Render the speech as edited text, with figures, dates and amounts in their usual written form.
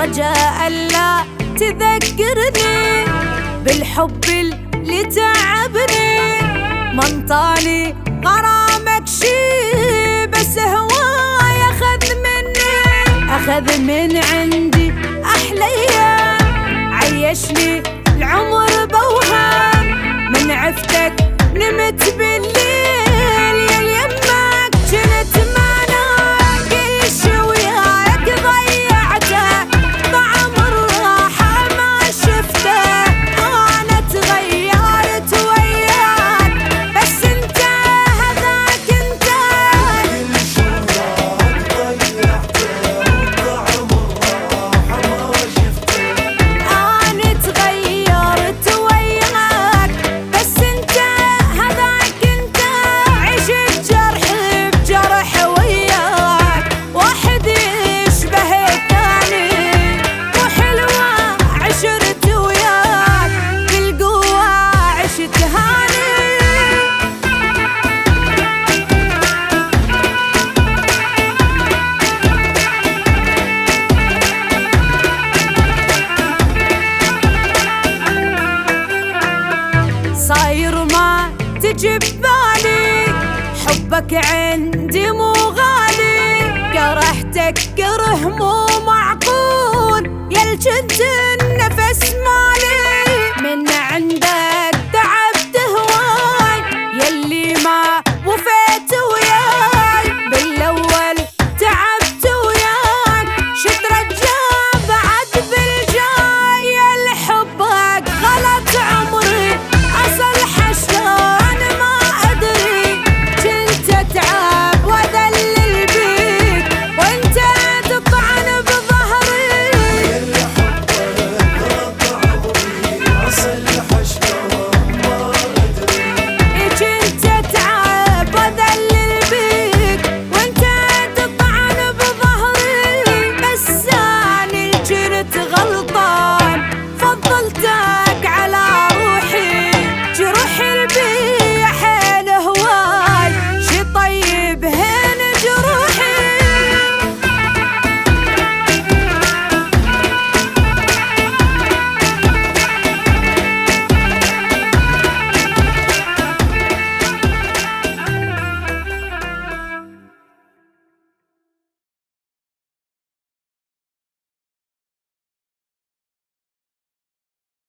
رجاء لا تذكرني بالحب اللي تعبني. منطاني غرامك شي بس هواي أخذ من عندي أحلى أيام. عيشني العمر بوهام من عفتك نمت بالليل يا اليمك جنت ما ناقش وياك ضيعته طعم الراحة ما شفته. أنا تغيرت وياك بس انت هذاك انت كل شوياك ضيعته طعم الراحة ما شفته. أنا تغيرت وياك بس انت هذاك انت. عشت جرح بجرح وياك واحد يشبه الثاني. وحلوة عشرت وياك بالقوة عشت هاني. صاير ما تجي ببالي حبك عندي مو غالي. كرهتك كره مو